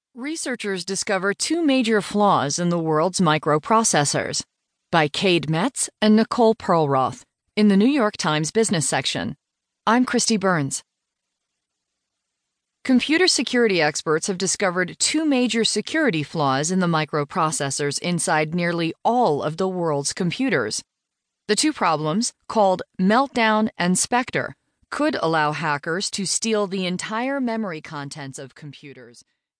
Researchers discover two major flaws in the world's microprocessors by Cade Metz and Nicole Perlroth in the New York Times Business section. I'm Christy Burns. Computer security experts have discovered two major security flaws in the microprocessors inside nearly all of the world's computers. The two problems, called Meltdown and Spectre, could allow hackers to steal the entire memory contents of computers.